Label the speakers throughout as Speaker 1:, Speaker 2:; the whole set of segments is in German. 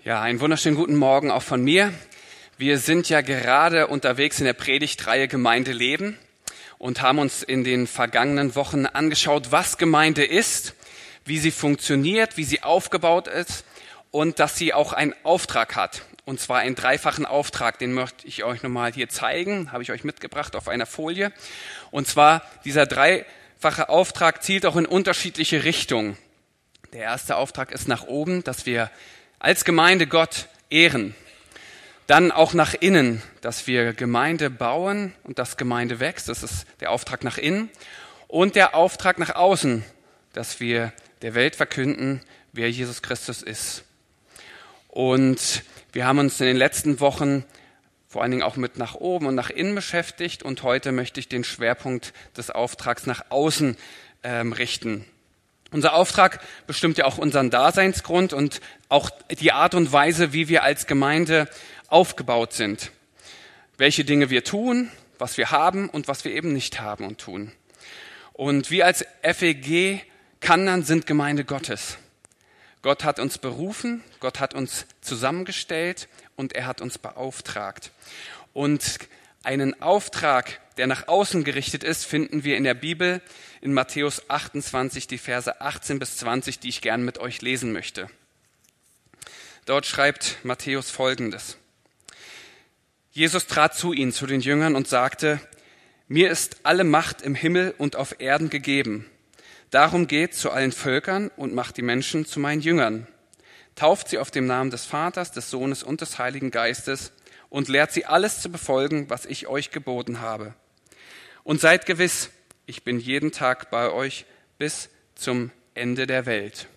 Speaker 1: Ja, einen wunderschönen guten Morgen auch von mir. Wir sind ja gerade unterwegs in der Predigtreihe Gemeinde leben und haben uns in den vergangenen Wochen angeschaut, was Gemeinde ist, wie sie funktioniert, wie sie aufgebaut ist und dass sie auch einen Auftrag hat. Und zwar einen dreifachen Auftrag, den möchte ich euch nochmal hier zeigen, habe ich euch mitgebracht auf einer Folie. Und zwar dieser dreifache Auftrag zielt auch in unterschiedliche Richtungen. Der erste Auftrag ist nach oben, dass wir als Gemeinde Gott ehren. Dann auch nach innen, dass wir Gemeinde bauen und dass Gemeinde wächst. Das ist der Auftrag nach innen. Und der Auftrag nach außen, dass wir der Welt verkünden, wer Jesus Christus ist. Und wir haben uns in den letzten Wochen vor allen Dingen auch mit nach oben und nach innen beschäftigt. Und heute möchte ich den Schwerpunkt des Auftrags nach außen richten. Unser Auftrag bestimmt ja auch unseren Daseinsgrund und auch die Art und Weise, wie wir als Gemeinde aufgebaut sind. Welche Dinge wir tun, was wir haben und was wir eben nicht haben und tun. Und wir als FEG Kandern sind Gemeinde Gottes. Gott hat uns berufen, Gott hat uns zusammengestellt und er hat uns beauftragt. Und einen Auftrag, der nach außen gerichtet ist, finden wir in der Bibel in Matthäus 28, die Verse 18 bis 20, die ich gern mit euch lesen möchte. Dort schreibt Matthäus Folgendes. Jesus trat zu ihnen, zu den Jüngern und sagte, mir ist alle Macht im Himmel und auf Erden gegeben. Darum geht zu allen Völkern und macht die Menschen zu meinen Jüngern. Tauft sie auf dem Namen des Vaters, des Sohnes und des Heiligen Geistes und lehrt sie alles zu befolgen, was ich euch geboten habe. Und seid gewiss, ich bin jeden Tag bei euch bis zum Ende der Welt.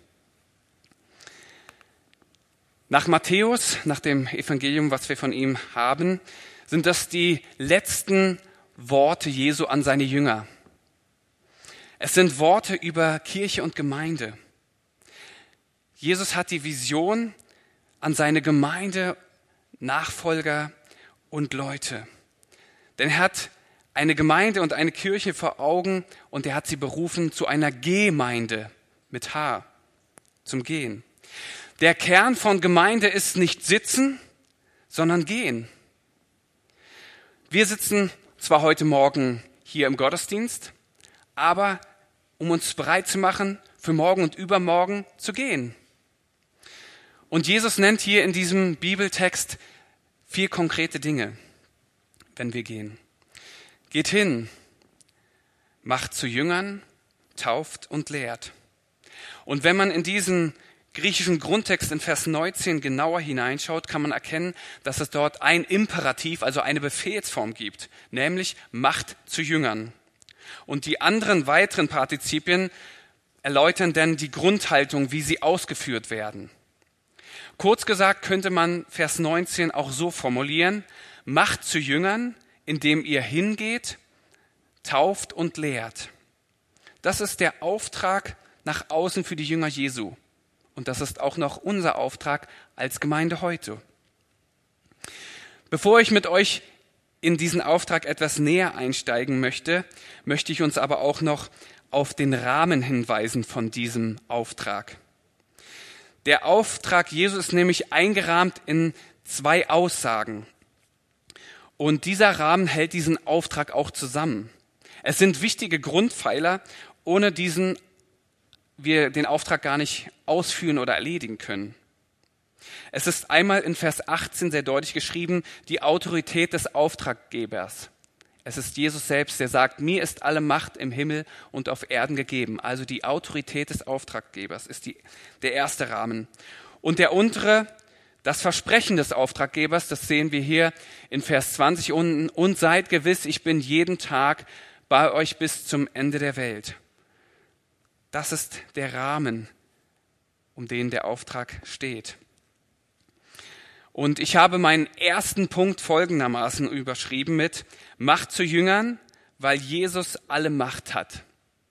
Speaker 1: Nach Matthäus, nach dem Evangelium, was wir von ihm haben, sind das die letzten Worte Jesu an seine Jünger. Es sind Worte über Kirche und Gemeinde. Jesus hat die Vision an seine Gemeinde, Nachfolger und Leute. Denn er hat eine Gemeinde und eine Kirche vor Augen und er hat sie berufen zu einer Gemeinde mit H, zum Gehen. Der Kern von Gemeinde ist nicht sitzen, sondern gehen. Wir sitzen zwar heute Morgen hier im Gottesdienst, aber um uns bereit zu machen, für morgen und übermorgen zu gehen. Und Jesus nennt hier in diesem Bibeltext 4 konkrete Dinge, wenn wir gehen. Geht hin, macht zu Jüngern, tauft und lehrt. Und wenn man in diesen griechischen Grundtext in Vers 19 genauer hineinschaut, kann man erkennen, dass es dort ein Imperativ, also eine Befehlsform gibt, nämlich macht zu Jüngern. Und die anderen weiteren Partizipien erläutern dann die Grundhaltung, wie sie ausgeführt werden. Kurz gesagt könnte man Vers 19 auch so formulieren, macht zu Jüngern, indem ihr hingeht, tauft und lehrt. Das ist der Auftrag nach außen für die Jünger Jesu. Und das ist auch noch unser Auftrag als Gemeinde heute. Bevor ich mit euch in diesen Auftrag etwas näher einsteigen möchte, möchte ich uns aber auch noch auf den Rahmen hinweisen von diesem Auftrag. Der Auftrag Jesu ist nämlich eingerahmt in 2 Aussagen. Und dieser Rahmen hält diesen Auftrag auch zusammen. Es sind wichtige Grundpfeiler, ohne diesen wir den Auftrag gar nicht ausführen oder erledigen können. Es ist einmal in Vers 18 sehr deutlich geschrieben, die Autorität des Auftraggebers. Es ist Jesus selbst, der sagt, mir ist alle Macht im Himmel und auf Erden gegeben. Also die Autorität des Auftraggebers ist der erste Rahmen. Und der untere, das Versprechen des Auftraggebers, das sehen wir hier in Vers 20 unten. Und seid gewiss, ich bin jeden Tag bei euch bis zum Ende der Welt. Das ist der Rahmen, um den der Auftrag steht. Und ich habe meinen ersten Punkt folgendermaßen überschrieben mit Macht zu Jüngern, weil Jesus alle Macht hat.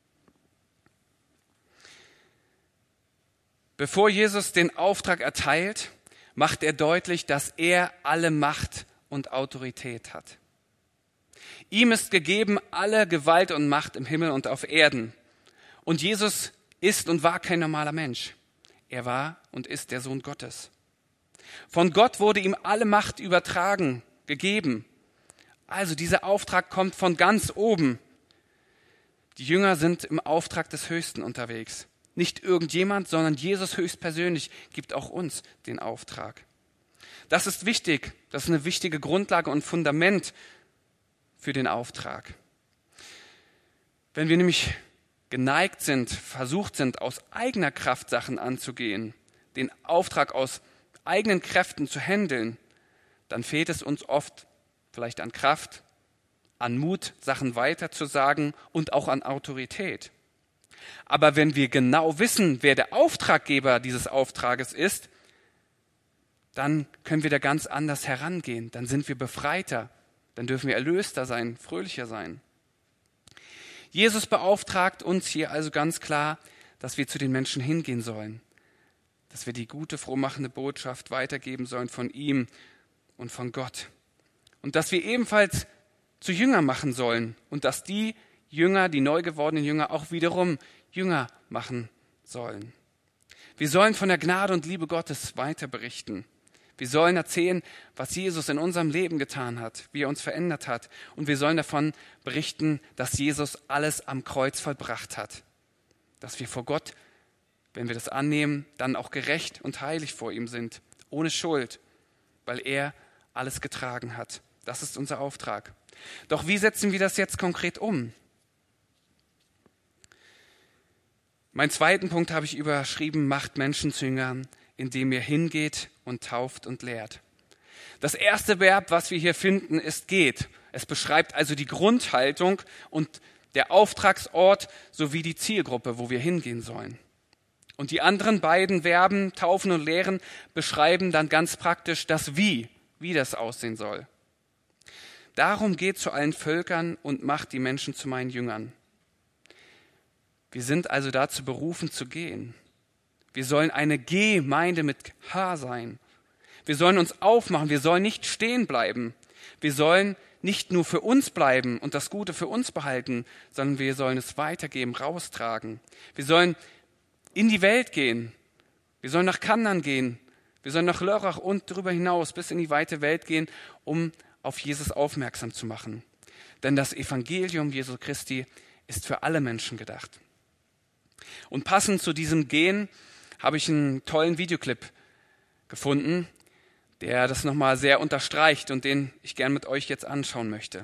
Speaker 1: Bevor Jesus den Auftrag erteilt, macht er deutlich, dass er alle Macht und Autorität hat. Ihm ist gegeben alle Gewalt und Macht im Himmel und auf Erden. Und Jesus ist und war kein normaler Mensch. Er war und ist der Sohn Gottes. Von Gott wurde ihm alle Macht übertragen, gegeben. Also dieser Auftrag kommt von ganz oben. Die Jünger sind im Auftrag des Höchsten unterwegs. Nicht irgendjemand, sondern Jesus höchstpersönlich gibt auch uns den Auftrag. Das ist wichtig. Das ist eine wichtige Grundlage und Fundament für den Auftrag. Wenn wir nämlich geneigt sind, versucht sind, aus eigener Kraft Sachen anzugehen, den Auftrag aus eigenen Kräften zu handeln, dann fehlt es uns oft vielleicht an Kraft, an Mut, Sachen weiterzusagen und auch an Autorität. Aber wenn wir genau wissen, wer der Auftraggeber dieses Auftrages ist, dann können wir da ganz anders herangehen. Dann sind wir befreiter, dann dürfen wir erlöster sein, fröhlicher sein. Jesus beauftragt uns hier also ganz klar, dass wir zu den Menschen hingehen sollen, dass wir die gute, frohmachende Botschaft weitergeben sollen von ihm und von Gott. Und dass wir ebenfalls zu Jünger machen sollen und dass die Jünger, die neu gewordenen Jünger, auch wiederum Jünger machen sollen. Wir sollen von der Gnade und Liebe Gottes weiter berichten. Wir sollen erzählen, was Jesus in unserem Leben getan hat, wie er uns verändert hat. Und wir sollen davon berichten, dass Jesus alles am Kreuz vollbracht hat. Dass wir vor Gott, wenn wir das annehmen, dann auch gerecht und heilig vor ihm sind, ohne Schuld, weil er alles getragen hat. Das ist unser Auftrag. Doch wie setzen wir das jetzt konkret um? Meinen zweiten Punkt habe ich überschrieben, macht Menschen zu Jüngern, indem ihr hingeht und tauft und lehrt. Das erste Verb, was wir hier finden, ist geht. Es beschreibt also die Grundhaltung und der Auftragsort sowie die Zielgruppe, wo wir hingehen sollen. Und die anderen beiden Verben, taufen und lehren, beschreiben dann ganz praktisch das wie das aussehen soll. Darum geht zu allen Völkern und macht die Menschen zu meinen Jüngern. Wir sind also dazu berufen zu gehen. Wir sollen eine Gemeinde mit H sein. Wir sollen uns aufmachen, wir sollen nicht stehen bleiben. Wir sollen nicht nur für uns bleiben und das Gute für uns behalten, sondern wir sollen es weitergeben, raustragen. Wir sollen in die Welt gehen. Wir sollen nach Kanaan gehen. Wir sollen nach Lörrach und darüber hinaus bis in die weite Welt gehen, um auf Jesus aufmerksam zu machen. Denn das Evangelium Jesu Christi ist für alle Menschen gedacht. Und passend zu diesem Gehen habe ich einen tollen Videoclip gefunden, der das nochmal sehr unterstreicht und den ich gern mit euch jetzt anschauen möchte.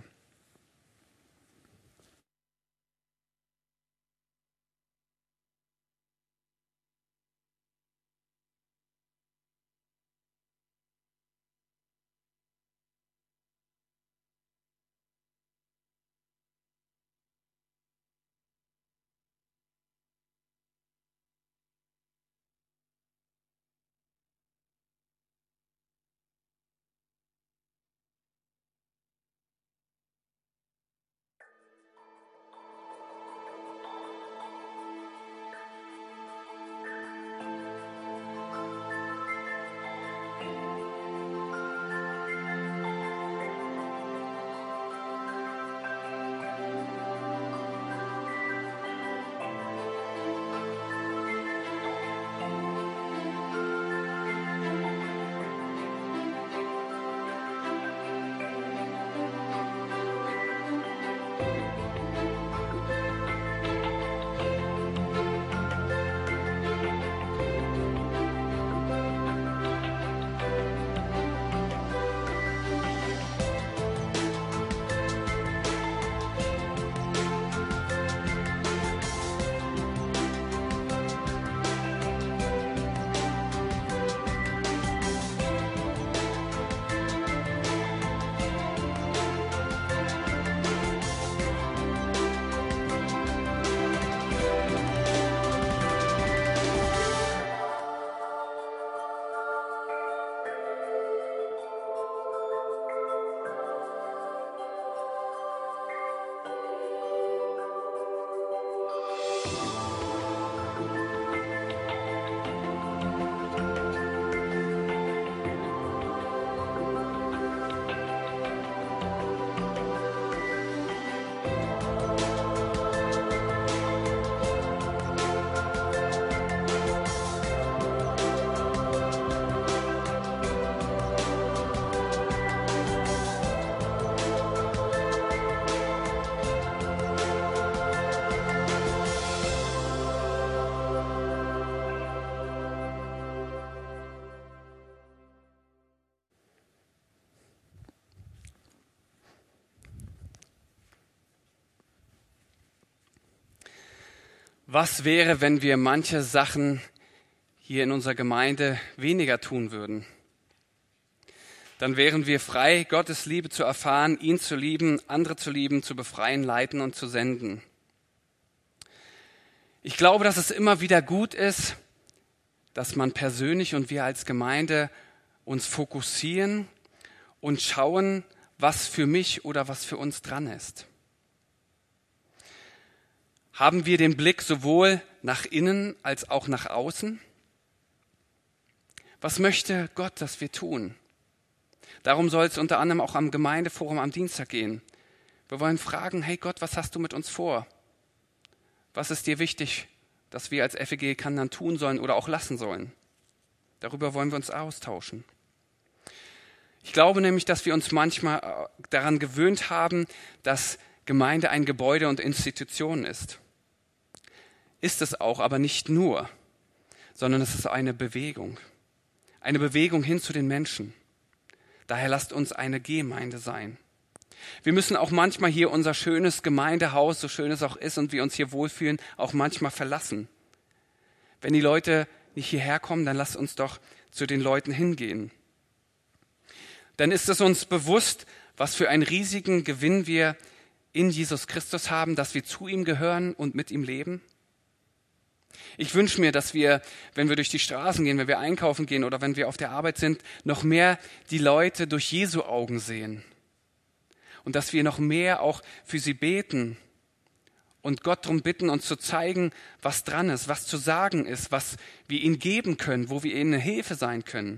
Speaker 1: Was wäre, wenn wir manche Sachen hier in unserer Gemeinde weniger tun würden? Dann wären wir frei, Gottes Liebe zu erfahren, ihn zu lieben, andere zu lieben, zu befreien, leiten und zu senden. Ich glaube, dass es immer wieder gut ist, dass man persönlich und wir als Gemeinde uns fokussieren und schauen, was für mich oder was für uns dran ist. Haben wir den Blick sowohl nach innen als auch nach außen? Was möchte Gott, dass wir tun? Darum soll es unter anderem auch am Gemeindeforum am Dienstag gehen. Wir wollen fragen, hey Gott, was hast du mit uns vor? Was ist dir wichtig, dass wir als FEG Kandern tun sollen oder auch lassen sollen? Darüber wollen wir uns austauschen. Ich glaube nämlich, dass wir uns manchmal daran gewöhnt haben, dass Gemeinde ein Gebäude und Institution ist. Ist es auch, aber nicht nur, sondern es ist eine Bewegung. Eine Bewegung hin zu den Menschen. Daher lasst uns eine Gemeinde sein. Wir müssen auch manchmal hier unser schönes Gemeindehaus, so schön es auch ist und wir uns hier wohlfühlen, auch manchmal verlassen. Wenn die Leute nicht hierher kommen, dann lasst uns doch zu den Leuten hingehen. Dann ist es uns bewusst, was für einen riesigen Gewinn wir in Jesus Christus haben, dass wir zu ihm gehören und mit ihm leben. Ich wünsche mir, dass wir, wenn wir durch die Straßen gehen, wenn wir einkaufen gehen oder wenn wir auf der Arbeit sind, noch mehr die Leute durch Jesu Augen sehen. Und dass wir noch mehr auch für sie beten und Gott darum bitten, uns zu zeigen, was dran ist, was zu sagen ist, was wir ihnen geben können, wo wir ihnen eine Hilfe sein können.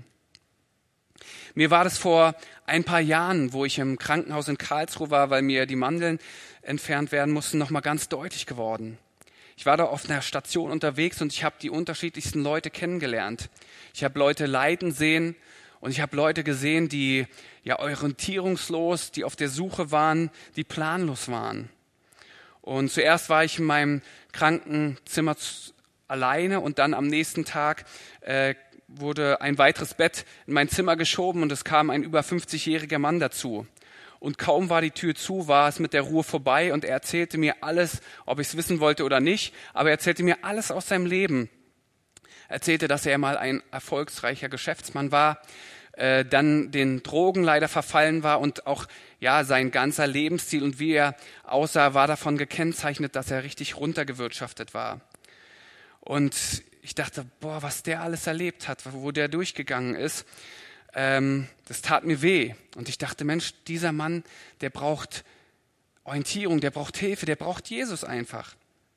Speaker 1: Mir war das vor ein paar Jahren, wo ich im Krankenhaus in Karlsruhe war, weil mir die Mandeln entfernt werden mussten, nochmal ganz deutlich geworden. Ich war da auf einer Station unterwegs und ich habe die unterschiedlichsten Leute kennengelernt. Ich habe Leute leiden sehen und ich habe Leute gesehen, die ja orientierungslos, die auf der Suche waren, die planlos waren. Und zuerst war ich in meinem Krankenzimmer alleine und dann am nächsten Tag wurde ein weiteres Bett in mein Zimmer geschoben und es kam ein über 50-jähriger Mann dazu. Und kaum war die Tür zu, war es mit der Ruhe vorbei und er erzählte mir alles, ob ich es wissen wollte oder nicht, aber er erzählte mir alles aus seinem Leben. Er erzählte, dass er mal ein erfolgreicher Geschäftsmann war, dann den Drogen leider verfallen war und auch ja sein ganzer Lebensstil und wie er aussah, war davon gekennzeichnet, dass er richtig runtergewirtschaftet war. Und ich dachte, boah, was der alles erlebt hat, wo der durchgegangen ist, das tat mir weh. Und ich dachte, Mensch, dieser Mann, der braucht Orientierung, der braucht Hilfe, der braucht Jesus einfach.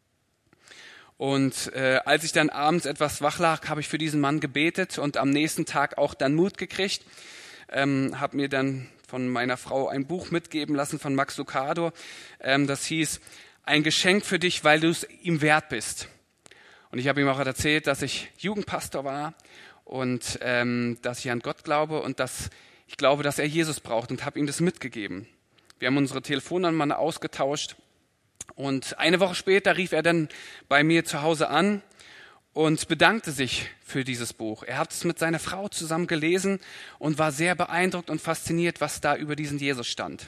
Speaker 1: Und als ich dann abends etwas wach lag, habe ich für diesen Mann gebetet und am nächsten Tag auch dann Mut gekriegt. Habe mir dann von meiner Frau ein Buch mitgeben lassen von Max Lucado. Das hieß, ein Geschenk für dich, weil du es ihm wert bist. Und ich habe ihm auch erzählt, dass ich Jugendpastor war und dass ich an Gott glaube und dass ich glaube, dass er Jesus braucht und habe ihm das mitgegeben. Wir haben unsere Telefonnummern ausgetauscht und eine Woche später rief er dann bei mir zu Hause an und bedankte sich für dieses Buch. Er hat es mit seiner Frau zusammen gelesen und war sehr beeindruckt und fasziniert, was da über diesen Jesus stand.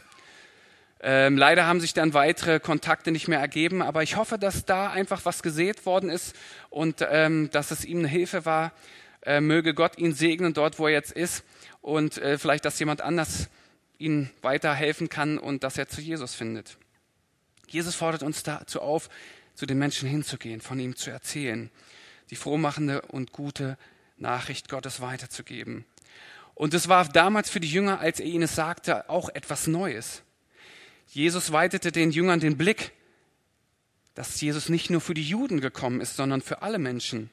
Speaker 1: Leider haben sich dann weitere Kontakte nicht mehr ergeben, aber ich hoffe, dass da einfach was gesät worden ist und dass es ihm eine Hilfe war. Möge Gott ihn segnen dort, wo er jetzt ist und vielleicht, dass jemand anders ihm weiterhelfen kann und dass er zu Jesus findet. Jesus fordert uns dazu auf, zu den Menschen hinzugehen, von ihm zu erzählen, die frohmachende und gute Nachricht Gottes weiterzugeben. Und es war damals für die Jünger, als er ihnen es sagte, auch etwas Neues. Jesus weitete den Jüngern den Blick, dass Jesus nicht nur für die Juden gekommen ist, sondern für alle Menschen.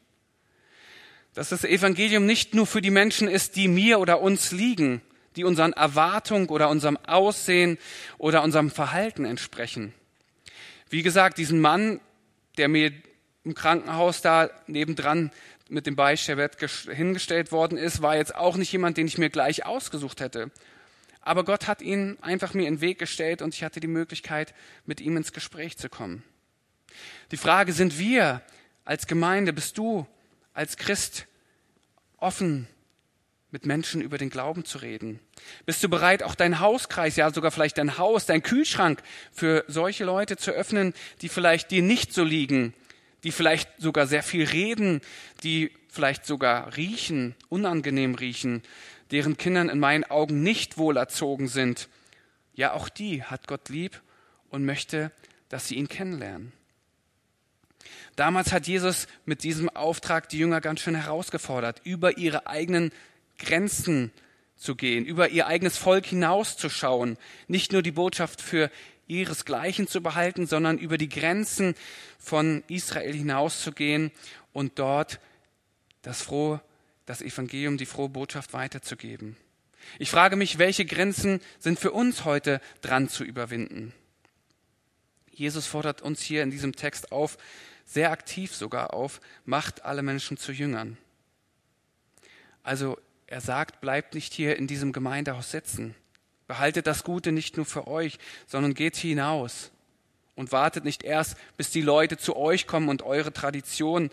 Speaker 1: Dass das Evangelium nicht nur für die Menschen ist, die mir oder uns liegen, die unseren Erwartungen oder unserem Aussehen oder unserem Verhalten entsprechen. Wie gesagt, diesen Mann, der mir im Krankenhaus da nebendran mit dem Beistellbett hingestellt worden ist, war jetzt auch nicht jemand, den ich mir gleich ausgesucht hätte. Aber Gott hat ihn einfach mir in den Weg gestellt und ich hatte die Möglichkeit, mit ihm ins Gespräch zu kommen. Die Frage, sind wir als Gemeinde, bist du als Christ offen, mit Menschen über den Glauben zu reden? Bist du bereit, auch deinen Hauskreis, ja sogar vielleicht dein Haus, dein Kühlschrank für solche Leute zu öffnen, die vielleicht dir nicht so liegen, die vielleicht sogar sehr viel reden, die vielleicht sogar riechen, unangenehm riechen, deren Kindern in meinen Augen nicht wohlerzogen sind. Ja, auch die hat Gott lieb und möchte, dass sie ihn kennenlernen. Damals hat Jesus mit diesem Auftrag die Jünger ganz schön herausgefordert, über ihre eigenen Grenzen zu gehen, über ihr eigenes Volk hinauszuschauen, nicht nur die Botschaft für ihresgleichen zu behalten, sondern über die Grenzen von Israel hinauszugehen und dort das Evangelium, die frohe Botschaft weiterzugeben. Ich frage mich, welche Grenzen sind für uns heute dran zu überwinden? Jesus fordert uns hier in diesem Text auf, sehr aktiv sogar auf, macht alle Menschen zu Jüngern. Also er sagt, bleibt nicht hier in diesem Gemeindehaus sitzen. Behaltet das Gute nicht nur für euch, sondern geht hinaus und wartet nicht erst, bis die Leute zu euch kommen und eure Tradition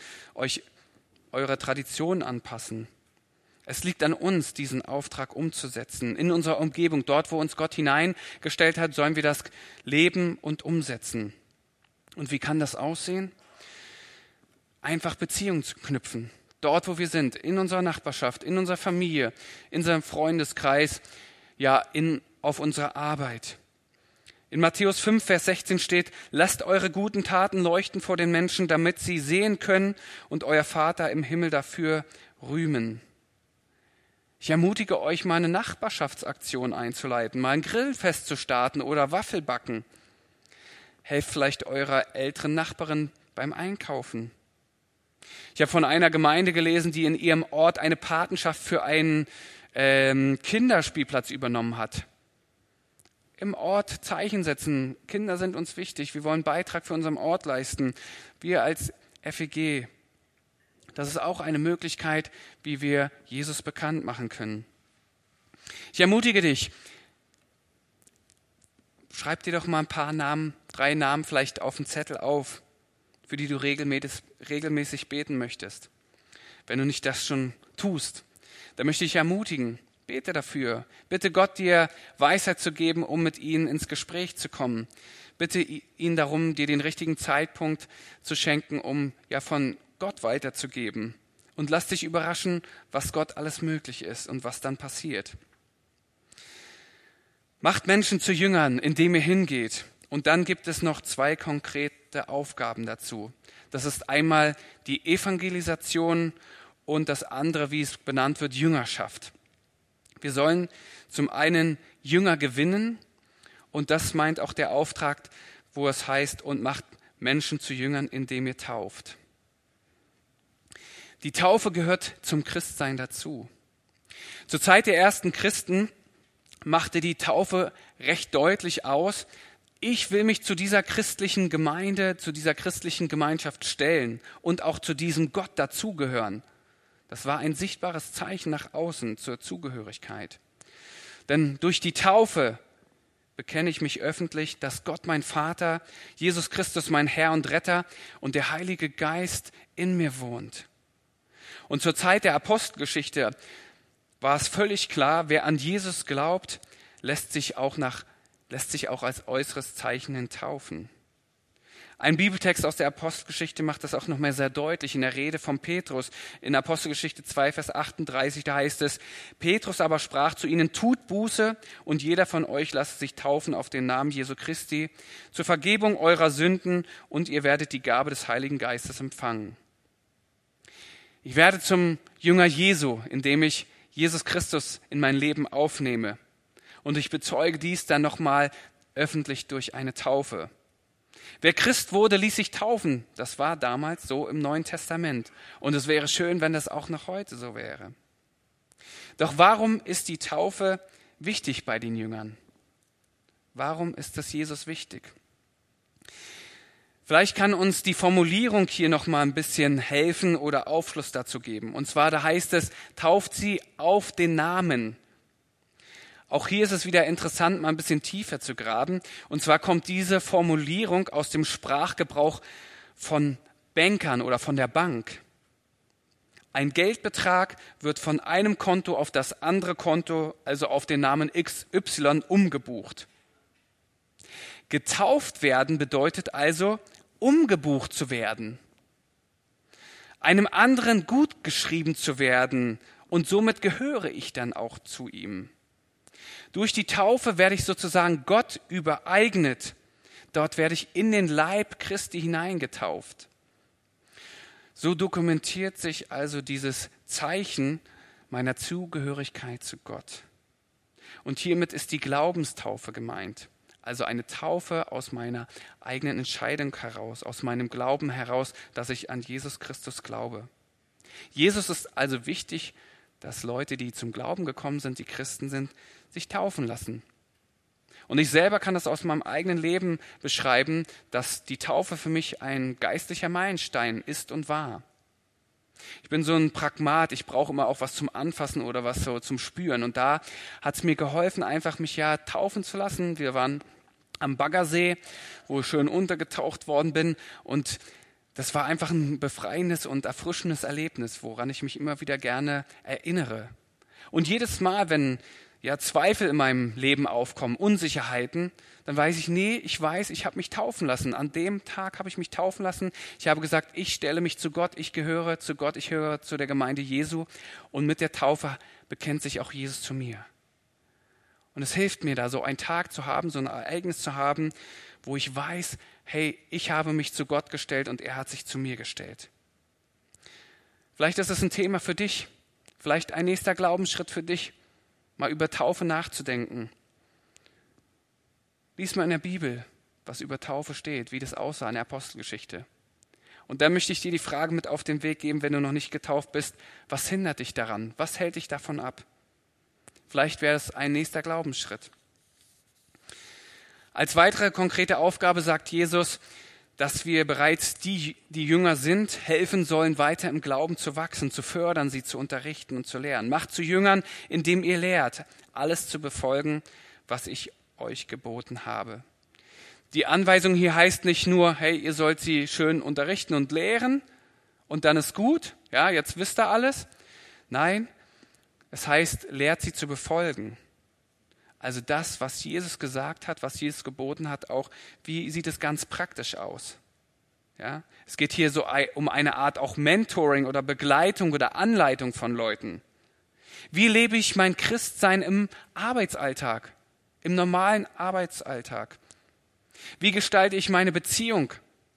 Speaker 1: anpassen. Es liegt an uns, diesen Auftrag umzusetzen. In unserer Umgebung, dort, wo uns Gott hineingestellt hat, sollen wir das leben und umsetzen. Und wie kann das aussehen? Einfach Beziehungen zu knüpfen. Dort, wo wir sind, in unserer Nachbarschaft, in unserer Familie, in unserem Freundeskreis, ja, auf unserer Arbeit. In Matthäus 5, Vers 16 steht, lasst eure guten Taten leuchten vor den Menschen, damit sie sehen können und euer Vater im Himmel dafür rühmen. Ich ermutige euch, mal eine Nachbarschaftsaktion einzuleiten, mal ein Grillfest zu starten oder Waffelbacken. Helft vielleicht eurer älteren Nachbarin beim Einkaufen. Ich habe von einer Gemeinde gelesen, die in ihrem Ort eine Patenschaft für einen Kinderspielplatz übernommen hat. Im Ort Zeichen setzen. Kinder sind uns wichtig. Wir wollen einen Beitrag für unseren Ort leisten. Wir als FEG. Das ist auch eine Möglichkeit, wie wir Jesus bekannt machen können. Ich ermutige dich, schreib dir doch mal ein paar Namen, 3 Namen vielleicht auf den Zettel auf, für die du regelmäßig beten möchtest. Wenn du nicht das schon tust, dann möchte ich ermutigen, bete dafür. Bitte Gott, dir Weisheit zu geben, um mit ihnen ins Gespräch zu kommen. Bitte ihn darum, dir den richtigen Zeitpunkt zu schenken, um ja von Gott weiterzugeben. Und lass dich überraschen, was Gott alles möglich ist und was dann passiert. Macht Menschen zu Jüngern, indem ihr hingeht. Und dann gibt es noch 2 konkrete Aufgaben dazu. Das ist einmal die Evangelisation und das andere, wie es benannt wird, Jüngerschaft. Wir sollen zum einen Jünger gewinnen und das meint auch der Auftrag, wo es heißt, und macht Menschen zu Jüngern, indem ihr tauft. Die Taufe gehört zum Christsein dazu. Zur Zeit der ersten Christen machte die Taufe recht deutlich aus, ich will mich zu dieser christlichen Gemeinde, zu dieser christlichen Gemeinschaft stellen und auch zu diesem Gott dazugehören. Das war ein sichtbares Zeichen nach außen zur Zugehörigkeit. Denn durch die Taufe bekenne ich mich öffentlich, dass Gott mein Vater, Jesus Christus mein Herr und Retter und der Heilige Geist in mir wohnt. Und zur Zeit der Apostelgeschichte war es völlig klar, wer an Jesus glaubt, lässt sich auch als äußeres Zeichen hin taufen. Ein Bibeltext aus der Apostelgeschichte macht das auch noch mal sehr deutlich in der Rede von Petrus. In Apostelgeschichte 2, Vers 38, da heißt es, Petrus aber sprach zu ihnen, tut Buße und jeder von euch lasst sich taufen auf den Namen Jesu Christi zur Vergebung eurer Sünden und ihr werdet die Gabe des Heiligen Geistes empfangen. Ich werde zum Jünger Jesu, indem ich Jesus Christus in mein Leben aufnehme. Und ich bezeuge dies dann nochmal öffentlich durch eine Taufe. Wer Christ wurde, ließ sich taufen. Das war damals so im Neuen Testament. Und es wäre schön, wenn das auch noch heute so wäre. Doch warum ist die Taufe wichtig bei den Jüngern? Warum ist das Jesus wichtig? Vielleicht kann uns die Formulierung hier noch mal ein bisschen helfen oder Aufschluss dazu geben. Und zwar, da heißt es, tauft sie auf den Namen. Auch hier ist es wieder interessant, mal ein bisschen tiefer zu graben. Und zwar kommt diese Formulierung aus dem Sprachgebrauch von Bankern oder von der Bank. Ein Geldbetrag wird von einem Konto auf das andere Konto, also auf den Namen XY, umgebucht. Getauft werden bedeutet also, umgebucht zu werden. einem anderen gut geschrieben zu werden, und somit gehöre ich dann auch zu ihm. Durch die Taufe werde ich sozusagen Gott übereignet. Dort werde ich in den Leib Christi hineingetauft. So dokumentiert sich also dieses Zeichen meiner Zugehörigkeit zu Gott. Und hiermit ist die Glaubenstaufe gemeint. Also eine Taufe aus meiner eigenen Entscheidung heraus, aus meinem Glauben heraus, dass ich an Jesus Christus glaube. Jesus ist also wichtig, dass Leute, die zum Glauben gekommen sind, die Christen sind, sich taufen lassen. Und ich selber kann das aus meinem eigenen Leben beschreiben, dass die Taufe für mich ein geistlicher Meilenstein ist und war. Ich bin so ein Pragmat, ich brauche immer auch was zum Anfassen oder was so zum Spüren. Und da hat es mir geholfen, einfach mich ja taufen zu lassen. Wir waren am Baggersee, wo ich schön untergetaucht worden bin. Und das war einfach ein befreiendes und erfrischendes Erlebnis, woran ich mich immer wieder gerne erinnere. Und jedes Mal, wenn Zweifel in meinem Leben aufkommen, Unsicherheiten, dann weiß ich, ich habe mich taufen lassen. An dem Tag habe ich mich taufen lassen. Ich habe gesagt, ich stelle mich zu Gott, ich gehöre zu Gott, ich gehöre zu der Gemeinde Jesu. Und mit der Taufe bekennt sich auch Jesus zu mir. Und es hilft mir da, so einen Tag zu haben, so ein Ereignis zu haben, wo ich weiß, hey, ich habe mich zu Gott gestellt und er hat sich zu mir gestellt. Vielleicht ist es ein Thema für dich, vielleicht ein nächster Glaubensschritt für dich, mal über Taufe nachzudenken. Lies mal in der Bibel, was über Taufe steht, wie das aussah in der Apostelgeschichte. Und dann möchte ich dir die Frage mit auf den Weg geben, wenn du noch nicht getauft bist, was hindert dich daran? Was hält dich davon ab? Vielleicht wäre es ein nächster Glaubensschritt. Als weitere konkrete Aufgabe sagt Jesus, dass wir bereits die Jünger sind, helfen sollen, weiter im Glauben zu wachsen, zu fördern, sie zu unterrichten und zu lehren. Macht zu Jüngern, indem ihr lehrt, alles zu befolgen, was ich euch geboten habe. Die Anweisung hier heißt nicht nur, hey, ihr sollt sie schön unterrichten und lehren und dann ist gut, ja, jetzt wisst ihr alles. Nein, es heißt, lehrt sie zu befolgen. Also das, was Jesus gesagt hat, was Jesus geboten hat, auch, wie sieht es ganz praktisch aus? Ja, es geht hier so um eine Art auch Mentoring oder Begleitung oder Anleitung von Leuten. Wie lebe ich mein Christsein im Arbeitsalltag, im normalen Arbeitsalltag? Wie gestalte ich meine Beziehung?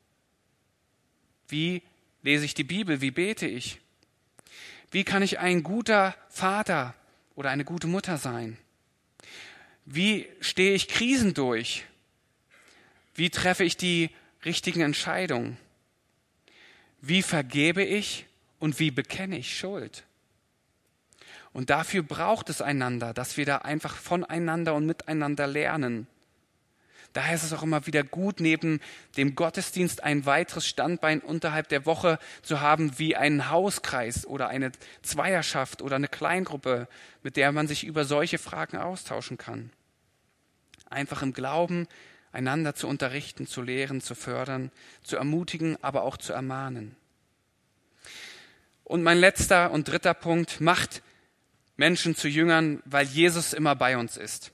Speaker 1: Wie lese ich die Bibel? Wie bete ich? Wie kann ich ein guter Vater oder eine gute Mutter sein? Wie stehe ich Krisen durch? Wie treffe ich die richtigen Entscheidungen? Wie vergebe ich und wie bekenne ich Schuld? Und dafür braucht es einander, dass wir da einfach voneinander und miteinander lernen. Daher ist es auch immer wieder gut, neben dem Gottesdienst ein weiteres Standbein unterhalb der Woche zu haben, wie einen Hauskreis oder eine Zweierschaft oder eine Kleingruppe, mit der man sich über solche Fragen austauschen kann. Einfach im Glauben, einander zu unterrichten, zu lehren, zu fördern, zu ermutigen, aber auch zu ermahnen. Und mein letzter und dritter Punkt, macht Menschen zu Jüngern, weil Jesus immer bei uns ist.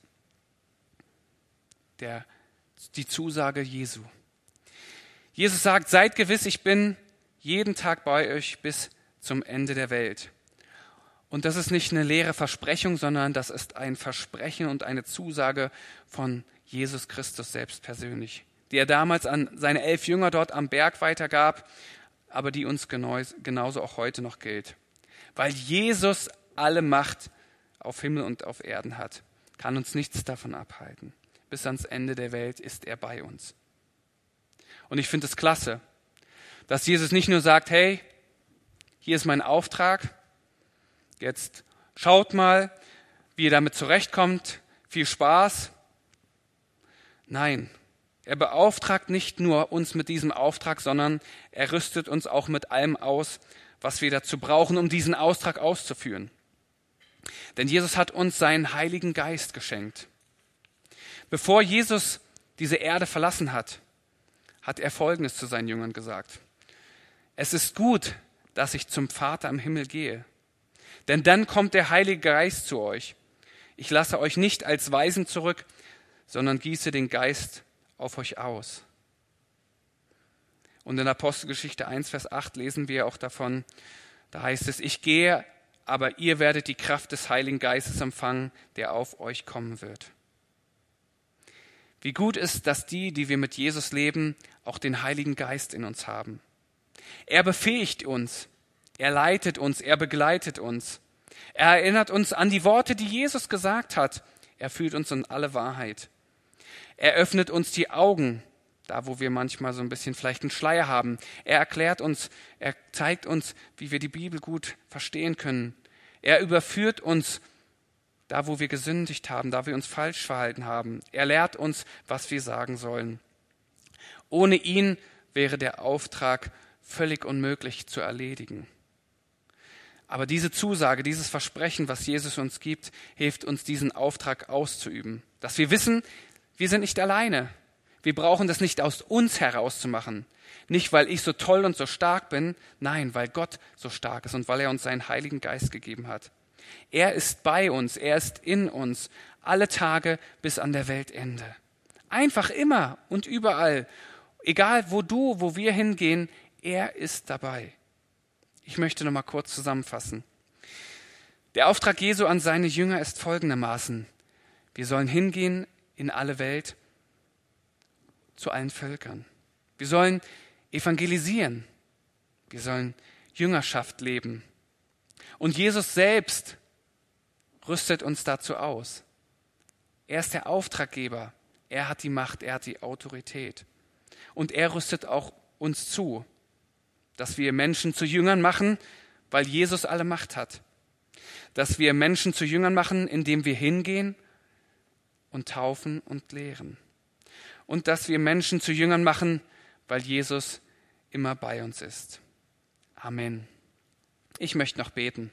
Speaker 1: Die Zusage Jesu. Jesus sagt, seid gewiss, ich bin jeden Tag bei euch bis zum Ende der Welt. Und das ist nicht eine leere Versprechung, sondern das ist ein Versprechen und eine Zusage von Jesus Christus selbst persönlich, die er damals an seine 11 Jünger dort am Berg weitergab, aber die uns genauso auch heute noch gilt. Weil Jesus alle Macht auf Himmel und auf Erden hat, kann uns nichts davon abhalten. Bis ans Ende der Welt ist er bei uns. Und ich finde es klasse, dass Jesus nicht nur sagt, hey, hier ist mein Auftrag, jetzt schaut mal, wie ihr damit zurechtkommt, viel Spaß. Nein, er beauftragt nicht nur uns mit diesem Auftrag, sondern er rüstet uns auch mit allem aus, was wir dazu brauchen, um diesen Auftrag auszuführen. Denn Jesus hat uns seinen Heiligen Geist geschenkt. Bevor Jesus diese Erde verlassen hat, hat er Folgendes zu seinen Jüngern gesagt. Es ist gut, dass ich zum Vater im Himmel gehe, denn dann kommt der Heilige Geist zu euch. Ich lasse euch nicht als Waisen zurück, sondern gieße den Geist auf euch aus. Und in Apostelgeschichte 1, Vers 8 lesen wir auch davon, da heißt es, ich gehe, aber ihr werdet die Kraft des Heiligen Geistes empfangen, der auf euch kommen wird. Wie gut ist, dass die wir mit Jesus leben, auch den Heiligen Geist in uns haben. Er befähigt uns, er leitet uns, er begleitet uns. Er erinnert uns an die Worte, die Jesus gesagt hat. Er führt uns in alle Wahrheit. Er öffnet uns die Augen, da wo wir manchmal so ein bisschen vielleicht einen Schleier haben. Er erklärt uns, er zeigt uns, wie wir die Bibel gut verstehen können. Er überführt uns, da wo wir gesündigt haben, da wir uns falsch verhalten haben. Er lehrt uns, was wir sagen sollen. Ohne ihn wäre der Auftrag völlig unmöglich zu erledigen. Aber diese Zusage, dieses Versprechen, was Jesus uns gibt, hilft uns, diesen Auftrag auszuüben. Dass wir wissen, wir sind nicht alleine. Wir brauchen das nicht aus uns herauszumachen. Nicht, weil ich so toll und so stark bin, nein, weil Gott so stark ist und weil er uns seinen Heiligen Geist gegeben hat. Er ist bei uns, er ist in uns, alle Tage bis an der Weltende. Einfach immer und überall, egal wo wir hingehen, er ist dabei. Ich möchte noch mal kurz zusammenfassen. Der Auftrag Jesu an seine Jünger ist folgendermaßen. Wir sollen hingehen in alle Welt, zu allen Völkern. Wir sollen evangelisieren. Wir sollen Jüngerschaft leben. Und Jesus selbst rüstet uns dazu aus. Er ist der Auftraggeber. Er hat die Macht, er hat die Autorität. Und er rüstet auch uns zu, dass wir Menschen zu Jüngern machen, weil Jesus alle Macht hat. Dass wir Menschen zu Jüngern machen, indem wir hingehen und taufen und lehren. Und dass wir Menschen zu Jüngern machen, weil Jesus immer bei uns ist. Amen. Ich möchte noch beten.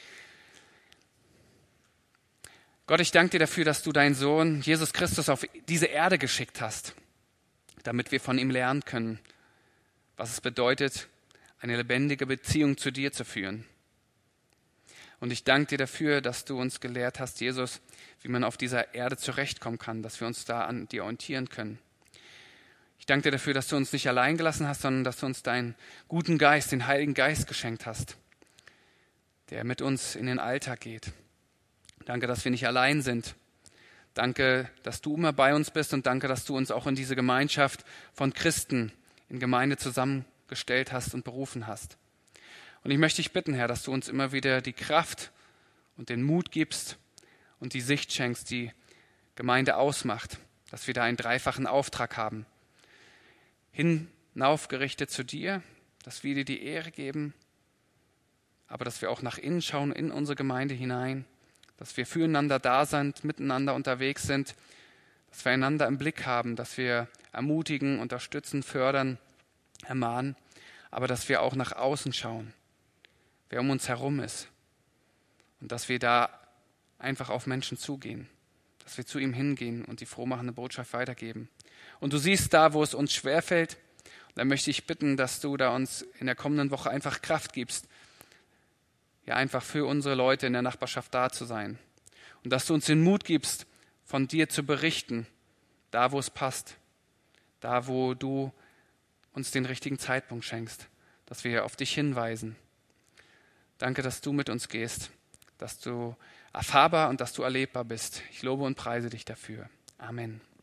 Speaker 1: Gott, ich danke dir dafür, dass du deinen Sohn Jesus Christus auf diese Erde geschickt hast, damit wir von ihm lernen können, was es bedeutet, eine lebendige Beziehung zu dir zu führen. Und ich danke dir dafür, dass du uns gelehrt hast, Jesus, wie man auf dieser Erde zurechtkommen kann, dass wir uns da an dir orientieren können. Ich danke dir dafür, dass du uns nicht allein gelassen hast, sondern dass du uns deinen guten Geist, den Heiligen Geist geschenkt hast, der mit uns in den Alltag geht. Danke, dass wir nicht allein sind. Danke, dass du immer bei uns bist und danke, dass du uns auch in diese Gemeinschaft von Christen in Gemeinde zusammengestellt hast und berufen hast. Und ich möchte dich bitten, Herr, dass du uns immer wieder die Kraft und den Mut gibst und die Sicht schenkst, die Gemeinde ausmacht, dass wir da einen dreifachen Auftrag haben. Hinaufgerichtet zu dir, dass wir dir die Ehre geben, aber dass wir auch nach innen schauen, in unsere Gemeinde hinein, dass wir füreinander da sind, miteinander unterwegs sind, dass wir einander im Blick haben, dass wir ermutigen, unterstützen, fördern, ermahnen, aber dass wir auch nach außen schauen, wer um uns herum ist und dass wir da einfach auf Menschen zugehen, dass wir zu ihm hingehen und die frohmachende Botschaft weitergeben. Und du siehst da, wo es uns schwerfällt, dann möchte ich bitten, dass du da uns in der kommenden Woche einfach Kraft gibst, ja einfach für unsere Leute in der Nachbarschaft da zu sein. Und dass du uns den Mut gibst, von dir zu berichten, da wo es passt, da wo du uns den richtigen Zeitpunkt schenkst, dass wir auf dich hinweisen. Danke, dass du mit uns gehst, dass du erfahrbar und dass du erlebbar bist. Ich lobe und preise dich dafür. Amen.